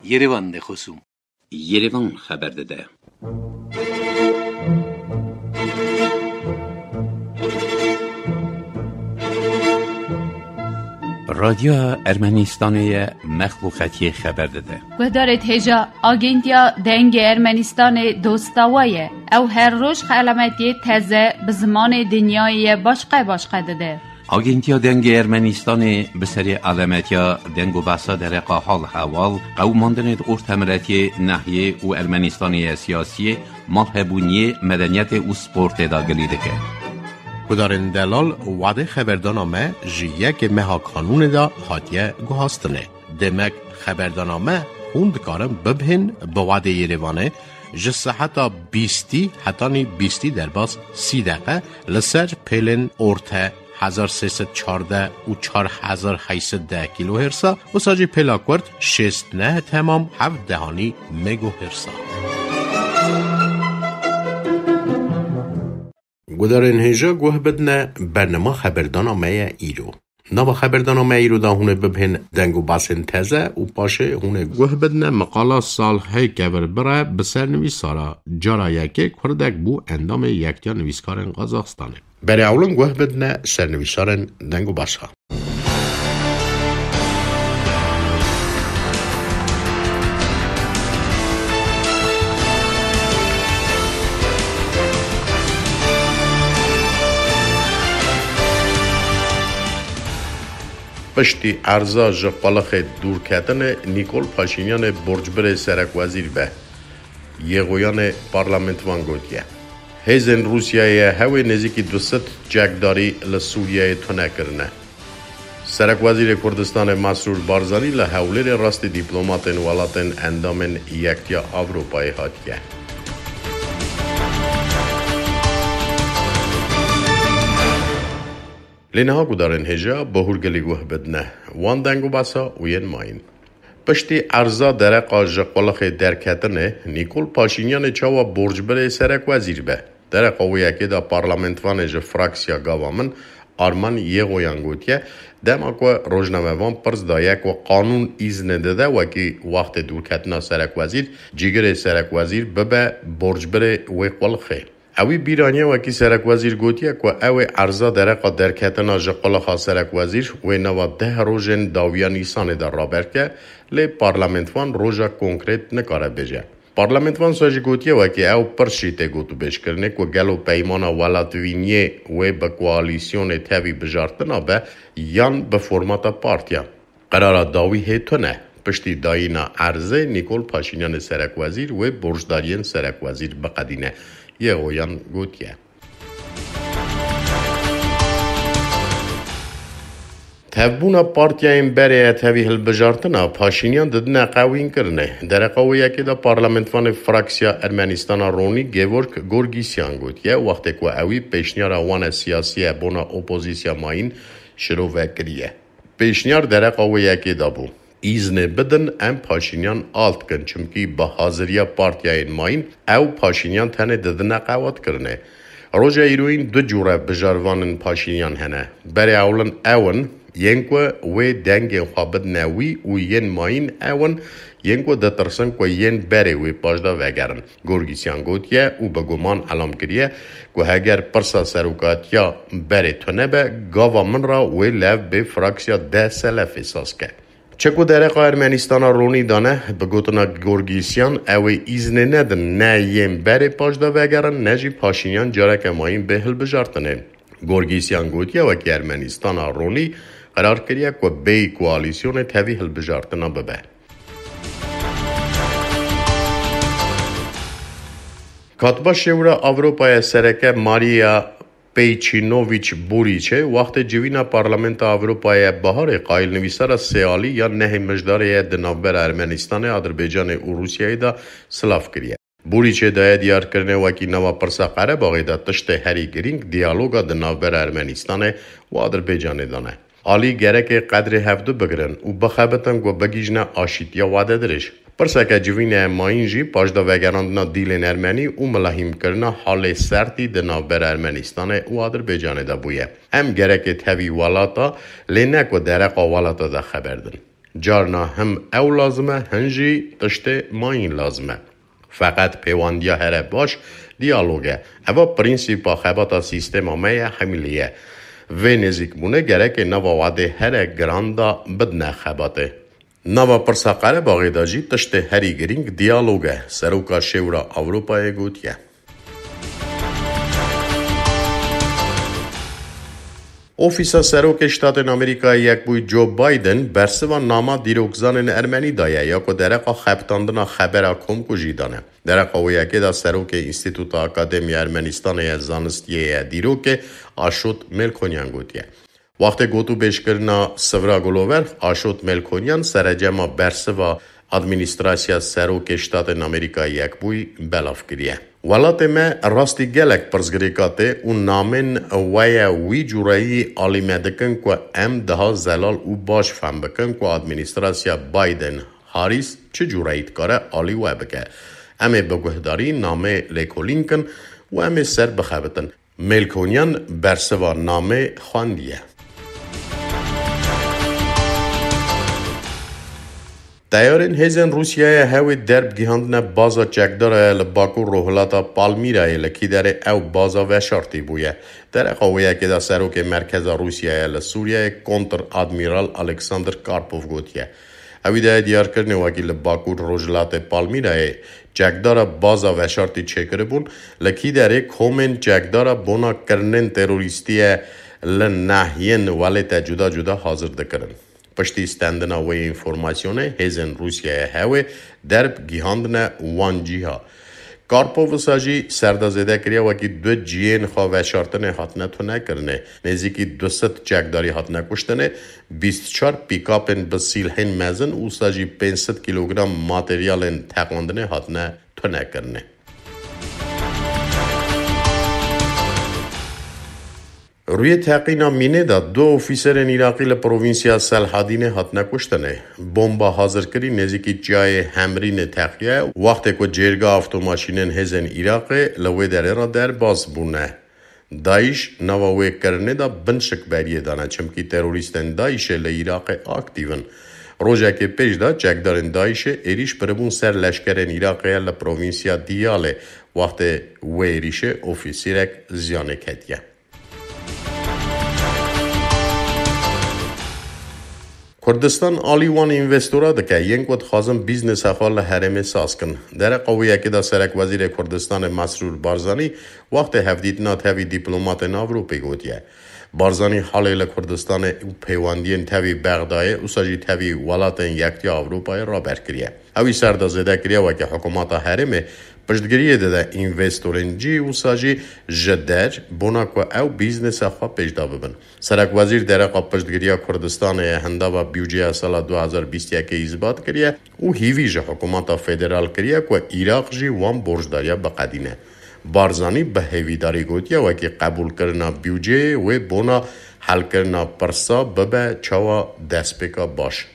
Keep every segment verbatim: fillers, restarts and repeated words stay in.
Yerevan de خصوم Yerevan خبر داده. رادیو ارمنستان مخلوقاتی خبر داده. و دارد هجا آگنتیا دنگ ارمنستان دوستاویه او هر روز خلمتی تازه به زمان دنیای باشقه باشقه داده. آگنتیا دنگ ارمنستان به سری علامتیا دنگ و بحثا در حال حوال قوماندن ارتمرتی نحیه و ارمنستانی سیاسی مالهبونی مدنیت و سپورت داگلی دکه. کدارن دلال وعده خبردانامه جیه که مها قانون دا حاتیه گوهاستنه. دمک خبردانامه خوند کارم ببهن با وعده یریوانه جسه حتی بیستی حتی نی بیستی در باز سی دقیقه لسر پیلن ارته هزار سیصد چارده و چار هزار هیصد ده کیلو هرسا و ساجی پیلاکورد شست نه تمام هفت دهانی مگو هرسا. گودارن هجا گوه بدنه برنامه خبردانامه ایرو. نوا خبردانامه ایرو دا هونه ببهن دنگو باسن تزه و پاشه هونه گوه بدنه مقالا سال هی کور بره بسر نویسارا جارا یکی کردک بو اندام یکتیا نویسکارن قازاقستانه. برای اولن گوه بدنه سر نویسارن دنگو باسها. پشتی ارزا جقالخ دور کردن نیکول پاشینیان برجبر سرک وزیر به یقویان پارلمنت وان گوتیه. هزن روسیه هوی نزیکی دوست جگداری لسوریه تونه کرنه. سرک وزیر کردستان مسرور بارزانی لحولیر راست دیپلوماتن والاتن اندامن یکتیا اروپای هاتیه. لینها گودارن هجا بهورگلی گوه بدنه وان دنگو باسا وین ماین. پشتی ارزا درقا جقالخ درکتنه نیکول پاشینیان چاوا برجبر سرک وزیر به. درقا و یکی دا پارلمنت وانج فراکسیا گاوامن آرمان یقویان گوتیه دم اکو روزنامه وان پرز دا یک و قانون ایزن داده وکی وقت دورکتنا سرک وزیر جیگر سرک وزیر ببه برجبر ویقوالخه. اوی بیرانیه وکی سرک وزیر گوتیه که اوی ارزا درقا درکتنا جقالخا سرک وزیر و نوا ده روژن داویا نیسان در رابر که لی پارلمنتوان روژا کنکریت نکاره بجه. پارلمنتوان ساجی گوتیه وکی او پرشیته گوتو بش کرنه که گلو پیمانا ولاتوینیه و به کوالیسیون تاوی بجارتنا به یان به فرماتا پارتیا. قرار داوی هیتونه. پشتی دایینا ارزه نیکول پاشینیان سرک وزیر و برجدارین سرک وزیر بقدینه. یه اویان گوتیه. تبونا پارتیاین بره تاوی هل بجارتنا پاشینیان ددنا قوین کرنه. در قوی یکی دا پارلمنتوان فراکسیا ارمنستان رونی گیورک گورگیسیان گوتیه وقتی که اوی پیشنیار وان سیاسی بونا اپوزیسیا ماین شروع وکریه. پیشنیار در قوی یکی دا بو. ایزن بدن ام پاشینیان آلت کن چمکی با حاضریا پارتیاین ماین او پاشینیان تنه ددنا قوات کرنه. روژا ایروین دو جوره بجاروانن پاشینیان هنه. بری اولن اون ینکو و دنگ خوابد نوی و ین ماین اون ینکو دترسن که ین بری و پاشدا وگرن. گورگیسیان گوتیه و بگومان علام کریه که هگر پرسا سروکاتیا بری تونه به گاوا من را و لف به فراکسیا ده سلف اساس که. چکو درقا ارمنستان رونی دانه بگوتنا گورگیسیان او ایزن ندن نه یم بره پاشدا وگرن نجی پاشینیان جارک ماین بهل بجارتنه. گورگیسیان گوتیه وکی ارمنستان رونی قرار کریه که بی کوالیسیون تاوی هل بجارتنا ببه. کاتبا شورا اروپای سرکه ماریا پیچینوویچ بوریچه وقت جوینا پارلمنت اروپای بهار قائل نویسر سیالی یا نه مجدار دنابر ارمنستان آذربایجان و روسیه دا سلاف کریه. بوریچه دای دیار کرنه وکی نوا پرسا قره باقی دا تشت هری گرینگ دیالوگا دنابر ارمنستان و آذربایجان دانه. آلی گره که قدر هفدو بگرن و بخبتن و بگیجنا آشیتیا وعده درش. پرسا که جوین ماینجی پاشدا وگراندنا دیل ارمنی و ملاحیم کرنا حال سرتی دنابر ارمنستان و آذربایجان دا بویه. ام گره که تاوی والاتا لینک و درقا والاتا دا خبردن. جارنا هم او لازمه هنجی تشت ماین لازمه فقط پیواندیا هره باش دیالوگه اوا پرینسیپا خباتا سیستم آمه حمیلیه و نزیک مونه گره که نوا وعده هره گراندا بدنه خباته نوا پرسا قره باقی داجی تشت هری گرینگ دیالوگه سروکا شورا اوروپای گوتیه اوفیسا سروک شتاتن امریکا یک بوی جو بایدن برسوا ناما دیروگزان ارمنی دایه یا که درقا خبتاندنا خبره کم کجی دانه درقا و یکی دا سروک انستیتوت اکادمی ارمنستان زانستیه دیروک آشوت ملکونیان گوتیه وقتی گوتو بیش کرنا سورا گلوور آشوت ملکونیان سرجما برسوا ادمینستراسیا سروک شتاتن امریکا یک بوی بلاف کریه ولات ما راستی گلک پرزگریکاته و نامن ویا وی جورایی آلی مدکن که ام ده زلال او باش فهم بکن که ادمینستراسیا بایدن هاریس چه جوراییت کاره آلی و بکه امه بگهداری نامه لیکولینکن و امه سر بخوابتن ملکونیان برسوا نامه خواندیه تیارن هزن روسیه هاوی درب گیهاندن بازا چکداره لباکو روحلاتا پالمیرای لکی داره او بازا و شرطی بویه. در قویه که دا سروک مرکز روسیه لسوریه کنتر ادمیرال الکساندر کارپوف گوتیه. اوی ده دیار کرنه وکی لباکو روحلات پالمیرای چکداره بازا و شرطی چکره بون لکی داره کومن چکداره بونا کرنن تروریستیه لنحین والیتا جدا جدا حاضر دکرن. پشتی استندنا و اینفورماسیونه هزن روسیه هاوی درب گیهاندنه وان جیها. کارپوف ساجی سردازده کریا وکی دو جیین خواه شارتنه حتنه تو نکرنه. نزیکی دو ست چکداری حتنه کشتنه بیست چار پیکاپن بسیلحین مزن او ساجی پینصد کیلوگرم ماتریالن تقواندنه حتنه تو نکرنه. روی تحقینا مینه دا دو اوفیسر عراقی لپروینسیا سلحادین حتنه کشتنه. بمبا حاضر کری نزیکی جای همرین تقیه وقتی که جرگا افتوماشینن هزن عراق لوی داره را در باز بونه. دایش نواوی کرنه دا بنشک بریه دانه چمکی تروریستن دایش لعراق اکتیون. روژه که پیش دا چکدارن دایش ایریش پربون سر لشکرن عراقی لپروینسیا دیاله وقتی و ایریش اوفیسیرک زیانه کتیه. کردستان آلیوان اینوستورا دکه ینگ ود خازم بیزنس اخوال حرم ساز کن. در قویه که دا سرک وزیر کردستان مسرور بارزانی وقت هفدیدنا تاوی دیپلومات ناوروپی گوتیه. بارزانی حالی لکردستان پیواندین تاوی بغدای اوساجی تاوی ولاتن یکتی آوروپای را برکریه. اوی سردازده کریه و که حکومت حرمه پشتگیریه ده اینوستورنجی اوساجی جدر بونا که او بیزنس خواه پیشدا ببن. سرک وزیر در قا پشتگیریه کردستان هنده و بیوجه سال دو هزار و بیست و یک ایزباد کریه او هیویج حکومت فدرال کریه که ایراق جی وان برجداریه بقدینه. بارزانی به هیویداری گوتیه و که قبول کرنا بیوجه و بونا حل کرنا پرسا ببه چاوا دست بکا باش.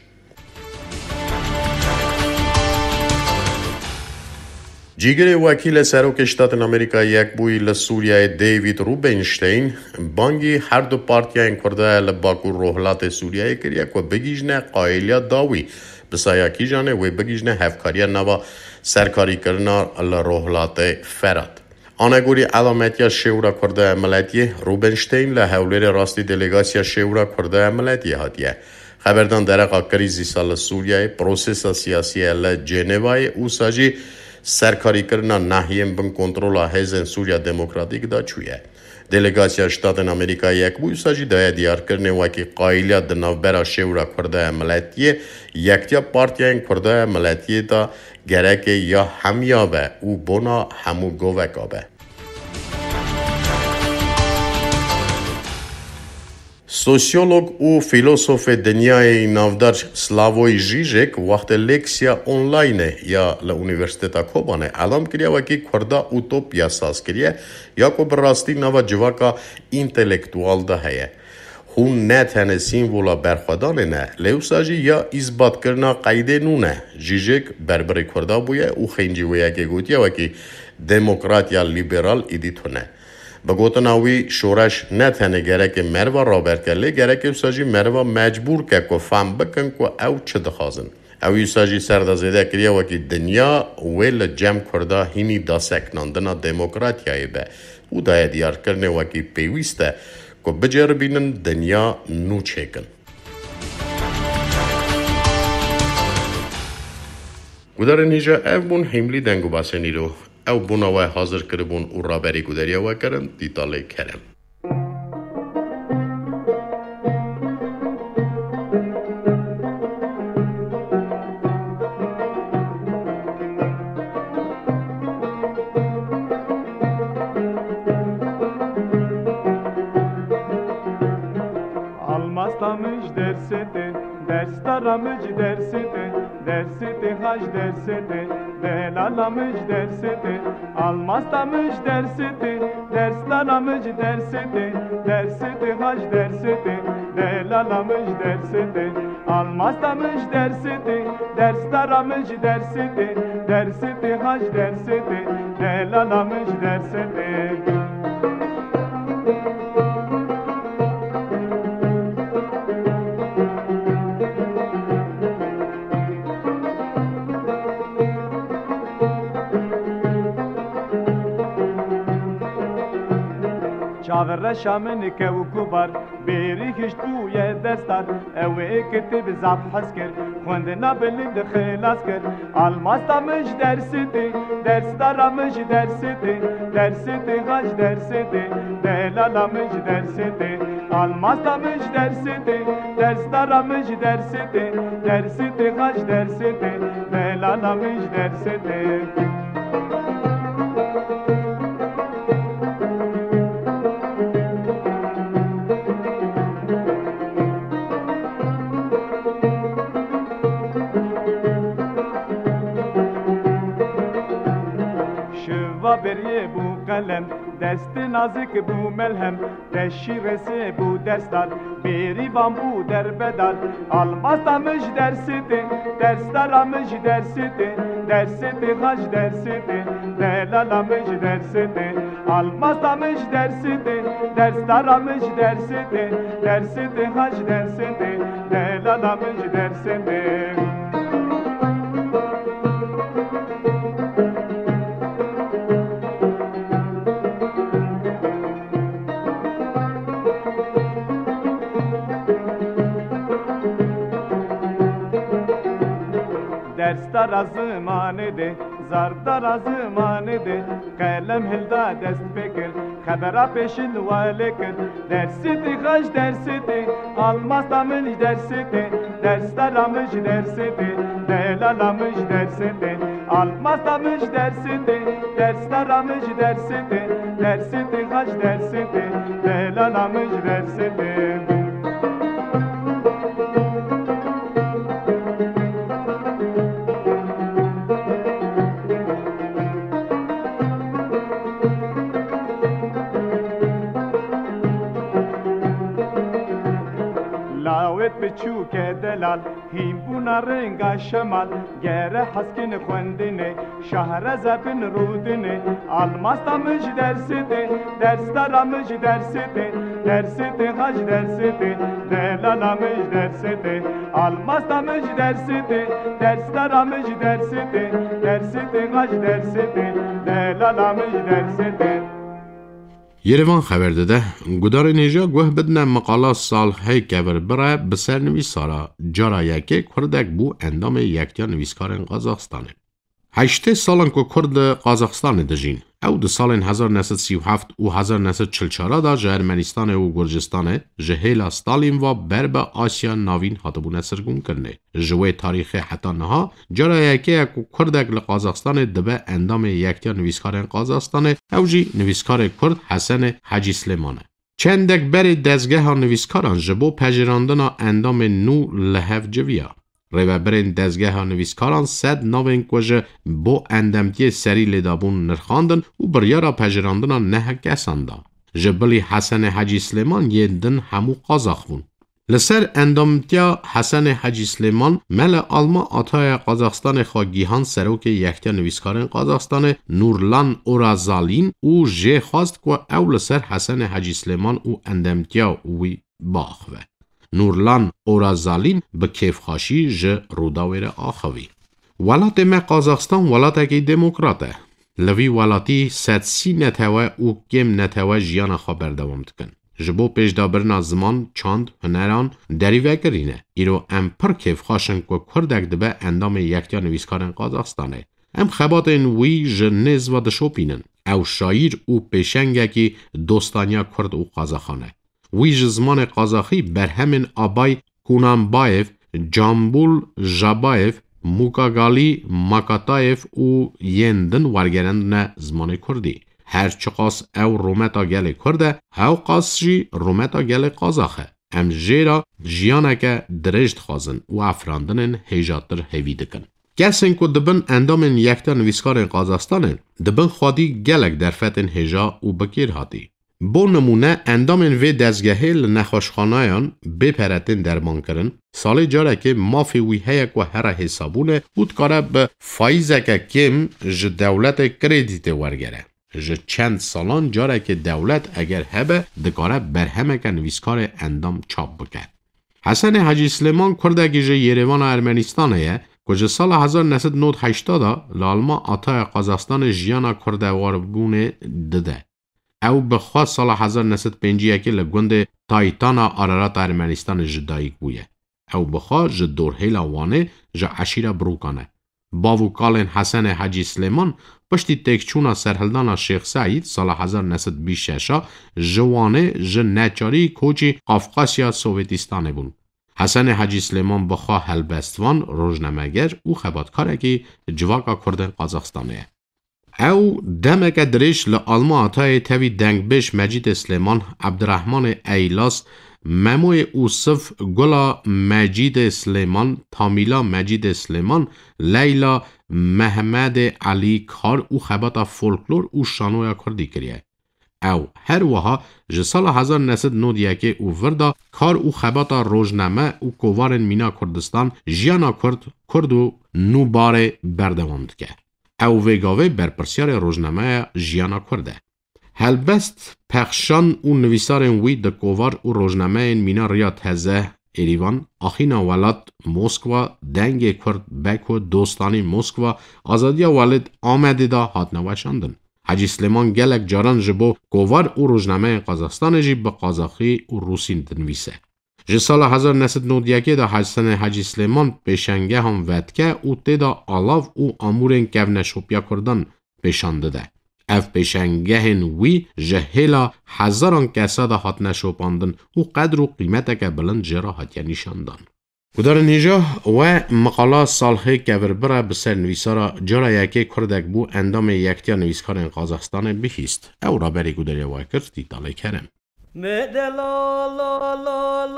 جیگر وکیل سروک شتاتن امریکا یک بوی لسوریه دیوید روبنشتین بانگی هر دو پارتیان کرده لباکو روحلات سوریه کریه که بگیجنه قایلیا داوی بسایا کی جانه و بگیجنه هفکاریا نوا سرکاری کرنا لروحلات فراد. آنگوری علامتیا شورا کرده ملتیه روبنشتین لحولیر راستی دلیگاسیا شورا کرده ملتیه هاتیه. خبردان درقا کریزی سال سوریه پروسس سیاسی لجنوای او ساجی سرکاری کرنا نحیم بن کنترول هزن سوریا دموکراتیک دا چویه. دلیگاسیا شتاتن امریکا یک بوی ساجی دای دیار کرنه وکی قایلیت دنوبرا شورا کرده ملتیه یکتیا پارتیان کرده ملتیه دا گرک یا همیابه او بنا همو گوکابه. سوسیولوگ و فیلسوف دنیای نافدار سلاوی ژیژک وقت لکسیا آنلاین یا لونیورسیته کوبانه اعلام کریه و که کرده اوتوپیا ساز کریه یا که براستی نوا جواکا اینتلیکتوال ده هیه. هون نه تنه سیمبولا برخوادانه نه لیوساجی یا اثبات کرنا قیده نونه. ژیژک بربری کرده بویه او خینجی ویه که گوتیه و که دموکرات یا لیبرال ایدیتونه. بگوتن اوی شورش نتنه گرک مروا رابرت کلی گرک ساجی مروا مجبور که که فهم بکن که او چه دخوازن. اوی ساجی سردازیده کریا وکی دنیا ویل جمع کرده هینی دا سکناندنا دموکراتیایی به او دای دیار کرنه وکی پیوسته که بجر بینن دنیا نو چیکن. گودار نیجا او بون حملی دنگو باسنی رو او بوناوه حاضر کربون او رابری گوداریا و کرن دیتاله کرن. Almastamış dersete, ders taramış dersete, dersete haş dersete, belalamış dersete. Almastamış dersete, ders taramış dersete, dersete haş dersete, belalamış dersete. Almastamış dersete, ders taramış dersete, dersete haş dersete, belalamış dersete. چاور شامن که و کوبار بیری کشتو یه دستار اوه کتب زب حس کرد خونده نبلید خلاص کرد الماس دامش درسیده درس دارمش درسیده درسیده غاش درسیده دلالامش درسیده الماس دامش درسیده درس دارمش درسیده درسیده غاش درسیده دلالامش درسیده بریه بو قلم دست نازک بو ملهم دشی رسه بو دستار بری بام بو در بدار الماس دامش درسیده درس دارمش درسیده درسیده غاش درسیده دلالامش درسیده الماس دامش درسیده درس دارمش درسیده درسیده غاش درسیده دلالامش درسیده دستار از زمانه ده زردار از زمانه ده قلم هلدا دست بکر خبره پیشن واله کر درسی ده غاش درسی ده الماس دامش درسی ده درس دارمش درسی ده دلالامش درسی ده الماس دامش درسی ده درس دارمش درسی ده درسی ده غاش درسی ده دلالامش درسی ده بچو که دلال هیم بونا رنگا شمال گره حسکن خوندنه شهر زبن رودنه الماس دامش درسیده درس دارمش درسیده درسیده غاش درسیده دلالامش درسیده الماس دامش درسیده درس دارمش درسیده درسیده غاش درسیده دلالامش درسیده یروان خبر داده گودار نیجا گوه بدن مقاله سال هی کبر برای بسر نویسارا جارا یکی کردک بو اندام یکتیا نویسکار قازاقستانه. هشته سالن که کرد قازاقستان دجین او ده سال هزار و نهصد و سی و هفت و هزار و نهصد و چهل و چهار دا جه ارمنستان و گرجستان جهیلا ستالین و برب آسیا ناوین هاتبونه سرگون کرنه. جوه تاریخ حتی نها جرا یکی اکو کردک لقازاقستان دبه اندام یکتیا نویسکار قازاقستان او جی نویسکار کرد حسن حاجی سلیمانه. چندک بری دزگه ها نویسکاران جبو پجراندنا اندام نو لحف جویا. ریو برین دزگه ها نویسکاران سد نوین کجه با اندامتی سری لدابون نرخاندن و بریارا پجراندن نه کسانده. جبلی حسن حاجی سلیمان یه دن همو قازاق بون. لسر اندامتیا حسن حاجی سلیمان مل آلما آتای قازاقستان خواگیهان سروک یکتیا نویسکارن قازاقستان نورلان اورازالین او جه خواست که او لسر حسن حاجی سلیمان او اندامتیا وی باخوه. نورلان اورازالین به کیف خاشی جه روداویر آخوی. ولات ما قازاقستان ولات اکی دموکراته. لوی ولاتی سدسی نتوه او کم نتوه جیان خبر دوام دکن. جبو پیش دابرنا زمان چاند هنران دریوه کرینه. ایرو ام پر کیف خاشن که کردک دبه اندام یکتیا نویسکارن قازاقستانه. ام خبات این وی جنز و دشوپینن. او شایر او پیشنگه که دوستانیا کرد او قازاخانه. وی جزمان قازاخی برهمن آبای کونانبایف، جامبول جابایف، موکاگالی ماکاتایف او یندن ورگرند نه زمان کردی. هر چقاس او رومتا گل کرده، هاو قاس جی رومتا گل قازاخه. ام جیرا جیانه که درشت خوازن و افراندنن هیجاتر هیوی دکن. کسین که دبن اندامن یکتا نویسکار قازاقستانن، دبن خوادی گلک درفتن هیجا و بکیر هاتی. بو نمونه اندامن وی دزگهه لنخوشخانایان بپرتن درمان کرن، سالی جاره که مافی وی هیک و هر حسابونه بود کاره به فایزه که کم ج دولت کردیت ورگره. ج چند سالان جاره که دولت اگر هبه دکاره برهمه که نویسکار اندام چاپ بکرد. حسن حاجی سلیمان کرده که ج یریوان ارمنستانه که سال هزار و نهصد و نود و هشت لالما آتای قازاقستان جیانا کرده واربونه دده. او بخواه سال هزار و نهصد و پنجاه و یک لگوند تایتانا آرارات ارمنستان جدایک بویه. او بخواه جد دورهیلا وانه جا عشیره بروکانه. باوو کالن حسن حاجی سلیمان پشتی تکچونا سرهلدانا شیخ سعید سال هزار و نهصد و بیست و شش جوانه ج نچاری کوچی قفقاسیا سوویتستانه بون. حسن حاجی سلیمان بخواه هلبستوان روزنامه‌گر او خباتکاره که جواکا کردن قازاقستانه. او دمک درش لآلما آتای تاوی دنگبش مجید سلیمان عبدالرحمن ایلاس مموی اوصف گلا مجید سلیمان تامیلا مجید سلیمان لیلا محمد علی کار او خباتا فولکلور او شانویا کردی کریه. او هر وها جسال هزار و نهصد و نود و یک او وردا کار او خباتا روزنامه او کووارن مینا کردستان جیانا کرد کرد و نو باره بردوام دکه. او ویگاوی برپرسیار روزنامه جیانا کرده. هلبست پخشان او نویسارن وی ده کووار او روزنامه مینا ریا تزه ایریوان آخینا ولاد موسکوا دنگ کرد بکو دوستانی موسکوا آزادی ولد آمده دا هات نوشاندن. حاجی سلیمان گلک جاران جبو کووار او روزنامه قازاقستان جی به قازاقی او روسی دنویسه. جه سال هزار و نهصد و نود و یک دا حسن حاجی سلیمان پیشنگه هم ودکه او تیدا آلاف او امورن که نشوپیا کردن پیشانده ده. اف پیشنگه وی جهیلا هزاران کسا دا هات نشوپاندن او قدر و قیمت که بلند جرا هاتیا نشاندن. و در اینجا و مقاله سالخه که وربره بسر نویسارا جرا یکی کردک بو اندام یکتیا نویسکار قازاقستان بهیست. او را بری گودری وای کرد دیتاله کرم. دلال دلال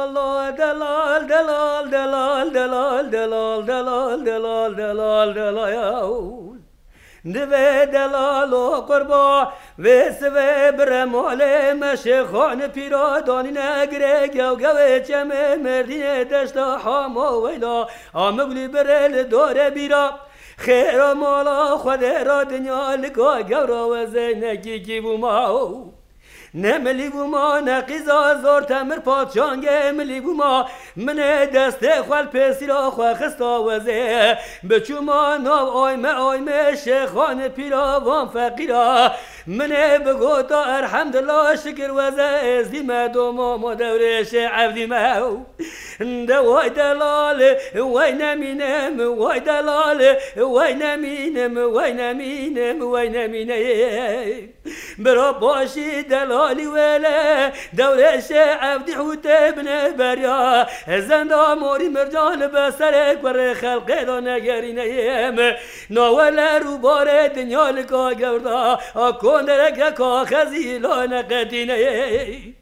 دلال دلال دلال دلال دلال دلال دلال دلال دلال دوی دلال و قربا و سوی برمال مشخان پیرادانی نگره گو گو چمه مردین دشتا حاما ویلا آمگلی برل داره بیرا خیر مالا خود را دنیا لکا گورا و زینکی کی بوماو نملی بوما نقیزا زور تمر پادشانگه ملی بوما من دست خوال پیسی را خواه خستا وزه بچوما ناو آیمه آیمه شیخان پیرا وان فقیرا من بگو تا الحمدلله شکر وزه ازدی مدوما مدورش عبدی مو دوای دلال وای نمینم وای دلال وای نمینم وای نمینم وای نمینم برا باشی دلالی وله دورش عبدی حوت ابن بریا زنده موری مرجان بسر کور خلق دا نگرینیم ناول رو بار دنیا لکا گردا کن درک کا خزیلا نقدینه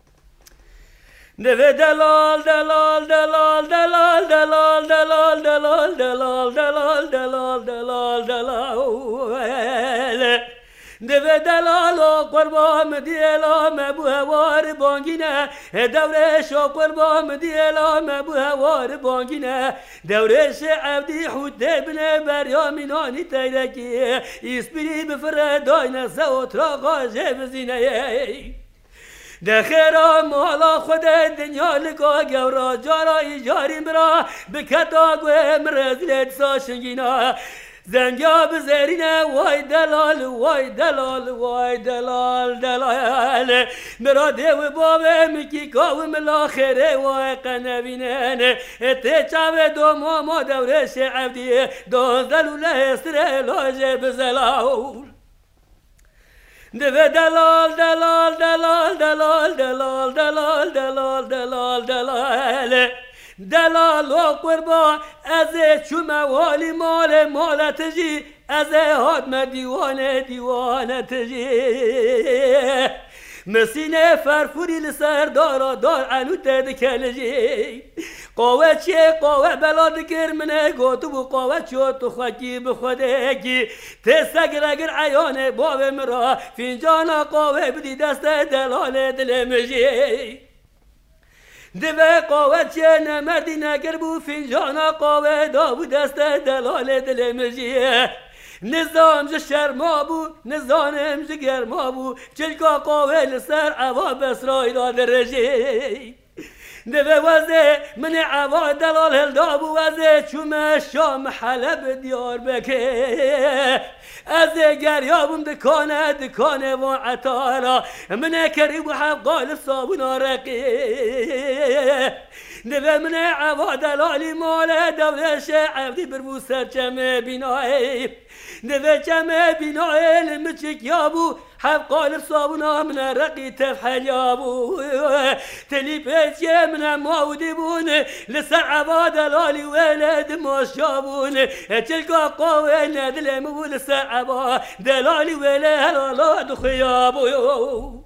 نوه دلال دلال دلال دلال دلال دلال دلال دلال دلال دلال دلال دلال دو دو دلال و قربان دیلا مبو هوار بانگینه دوره شو قربان دیلا مبو هوار بانگینه دوره عبدی حود بنه بریامینانی تیرکی اسپری بفردای نسه و تراغا جبزینه ده خیرا مالا خود دنیا لگا گورا جارا ایجاری مرا بکتا گوه مرزلت ساشنگینا زنگا بزرینه وای دلال وای دلال وای دلال دلال مرا دیو بابه مکی کاو ملا خیره وای قنبینن تی چاوه دو ماما دورش عبدی دانزلو لحسره لاجه بزلاول دو دلال دلال دلال دلال دلال دلال دلال دلال دلال دلال و قربا از چوم والی مال مال تجی از حادم دیوانه دیوانه تجی مسینه فرفوری لسر دارا دار عنو تدکلجی قوه چه قوه بلاد گر منه گوتو بو قوه چو تو خاکی بخودگی تسگر اگر عیانه باب مرا فینجانا قوه بدی دست دلال دلمجی دوه قوه چه نمردی نگر بو فینجانا قوه دا بو دست دلال دلمجیه نظام ج شرما بو نظام ج گرما بو چلکا قوه لسر عوا بسرائیل درجی دوه وزه من عوا دلال هلدا بو وزه چوم شام حلب دیار بکه از گریابم دکانه دکانه و عطارا من کری و حب قال صابون رقی دوه من عوا دلالی مال دولش عبدی بربو سرچم بینایی دوه چم بینایی لمچک یابو حب قال صابون من رقی تفحل یابو تلی پیچ من ماودی بون لسر عوا دلالی ولد ماشابون تلقا قوه ندل مو لسر عوا دلالی ولد هلالاد خیابو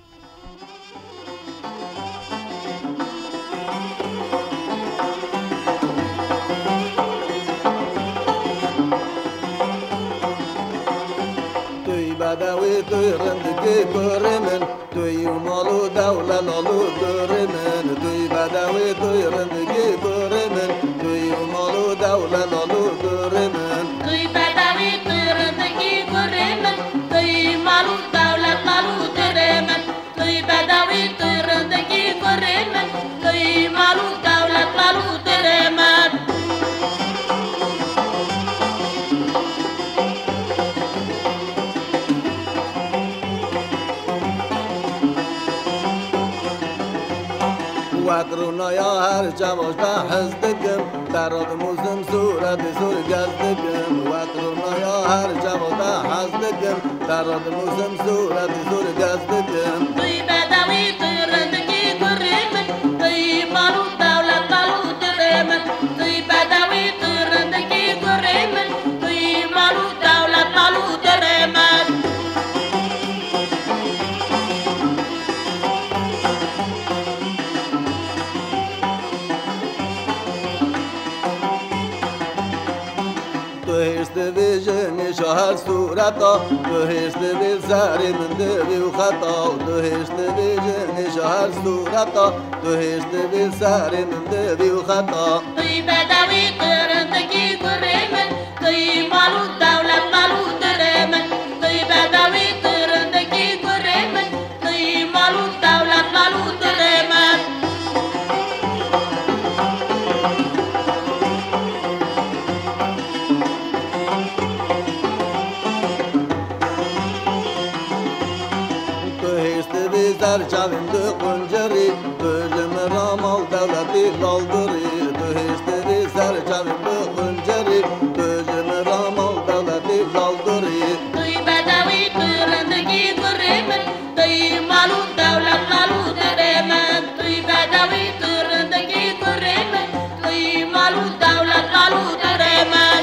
بدوی توی رندگی برمن توی مالو دوله لالو برمن توی بدوی توی رندگی برمن توی مالو دوله لالو برمن توی بدوی توی رندگی برمن توی مالو دوله لالو برمن توی بدوی توی رندگی برمن توی مالو دوله لالو برمن وقرونا یا هر جواش به حزدگم در آدموزم صورت زور گزدگم وقرونا یا هر جواش به حزدگم در آدموزم صورت زور گزدگم توی بدوی توی رندگی برمن توی مالو دولت مالو درمن توی بدوی توی رندگی برمن توی مالو دولت مالو درمن ویژن شهر صورتا تو هشت وی سری من دوی و خطا تو هشت ویژن شهر صورتا تو هشت وی سری من دوی و خطا توی بدوی قرندگی برمن توی مالو دولت مالو درمن توی بدوی قرندگی برمن توی مالو دولت مالو درمن در چاوند قنجری بجم رامال دولتی لالدری تو هشتری سر چاوند قنجری بجم رامال دولتی لالدری توی بدوی توی رندگی برمن توی مالو دولت مالو درمن توی بدوی توی رندگی برمن توی مالو دولت مالو درمن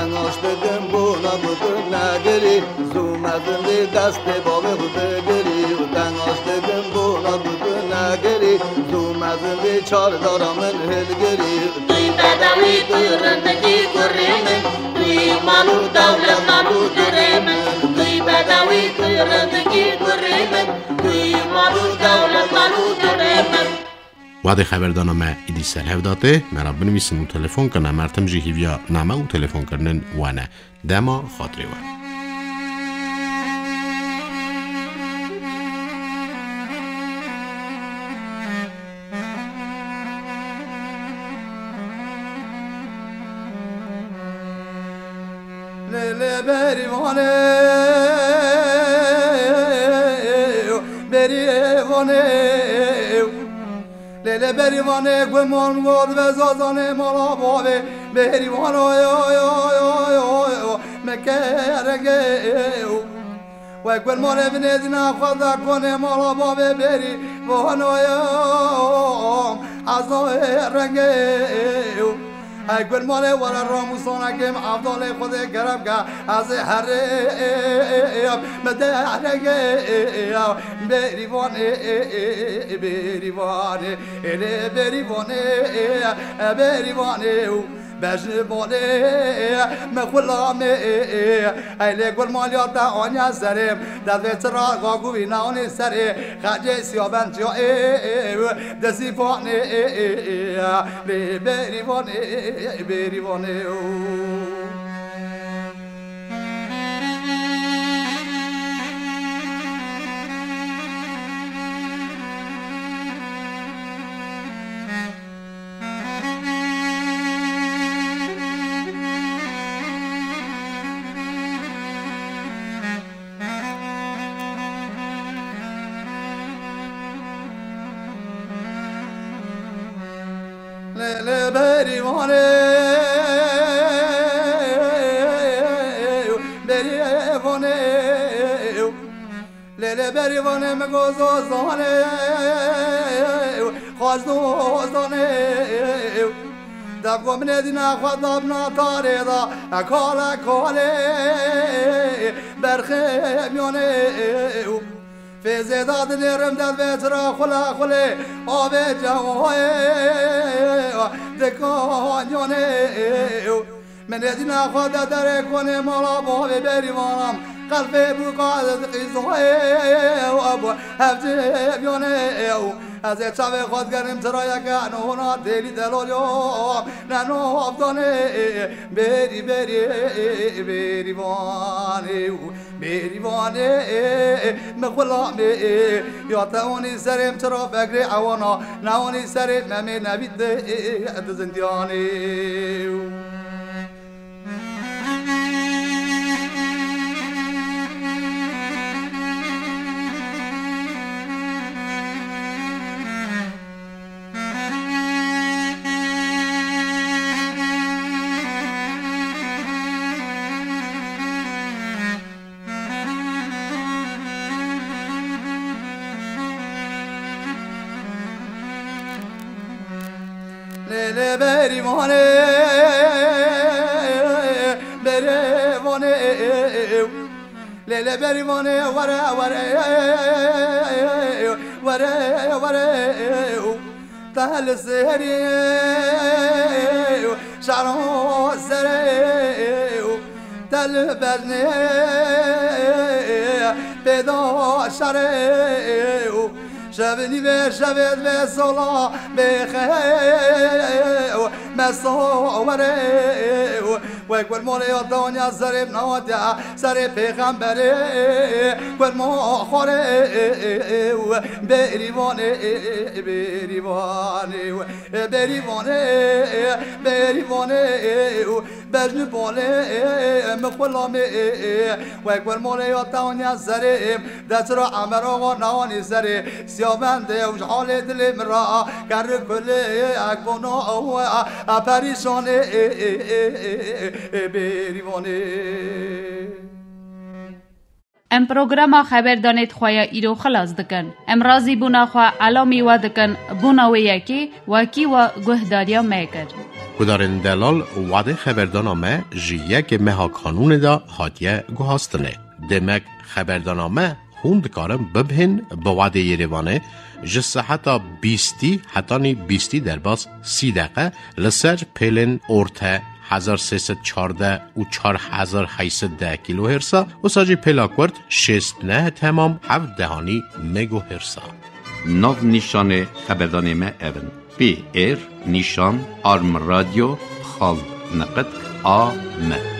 تنگاش دگم بونا بودو نگری زوم ازنده دست بابه بوده گری و تنگاش دگم بونا بودو نگری زوم ازنده چار دارمن هلگری توی بدوی توی رندگی گریمن توی مالو دولت مالو گریمن توی بدوی توی رندگی گریمن توی مالو دولت مالو گریمن وعده خبردانامه ایدی سر هفداته مرا بنویسن و تلفن کنه مرتم جی هیویا نامه و تلفن کرنن وانه دما خاطره وانه Lele berivane berivane Lele berivane gweman god ve zazane mala bave berivano yo yo yo yo mekerege ve gweman evnedina khada kone mala bave berivano yo azorege اگر ماله ولا راموسانا کم افضل خود گرب که از هر مدرگه بریوانه بریوانه بریوانه بریوانه بجنبانه مخلامه ایله گل مالیات آنیا سرم دست را گاگوی نانی سره خجه سیابن جا دسیفانه بریوانه بریوانه بریوانه بریوانه لیل بریوانه مگوزوزانه خوازدوزانه دبگو من دینا خداب ناتاره دا اکالا کاله برخمیانه فیض داد نرم داد بهترا خلا خله آب جوای دکانیانه من دینا خدا در کنه مالا باب بریوانم قلب بوقاد قیزای و ابو هفته بیانه از چاو خود گرم ترا یک نونا دلی دلالیام ننو افدانه بری بری بری وانه بری وانه مخلامه یا تونی سرم ترا فکر عوانا نوانی سرم ممی نبید زندیانه Lele berivane berivane Lele berivane vare vare vare vare Tahl sehri şaro sere Tel berne peda şare شبنی به شبت به صلا به خیو مساوره و کل مال دنیا سرب نوادیا سر پیغمبره کل ما خوره بریوانه بریوانه بریوانه بریوانه بجن باله مخلامه و کل مال دنیا سرب دسترا امرا نوانی سر سیابنده و حال دل مرا کر کل اکبونا و پریشانه بریوانه ام پروگراما خبر دانید خواه ایرو خلاص دکن ام رازی بونا خواه علامی و دکن بونا و یکی و کی و گهداریا میکر کدارن دلال وعده خبردانامه جیه که مها قانون دا هاتیه گوهاستنه. دمک خبردانامه هوند کارم ببهن با وعده یریوانه جسه حتی بیستی حتی نی بیستی در باز سی دقیقه لسر پیلن ارته هزار سیصد چارده و چار هزار هیصد ده کیلو هرسا و ساجی پلاکورد شست نه تمام هفت دهانی مگو هرسا. ناو نیشان خبردان ما اون پی ایر نیشان آرم رادیو خال نقد آ م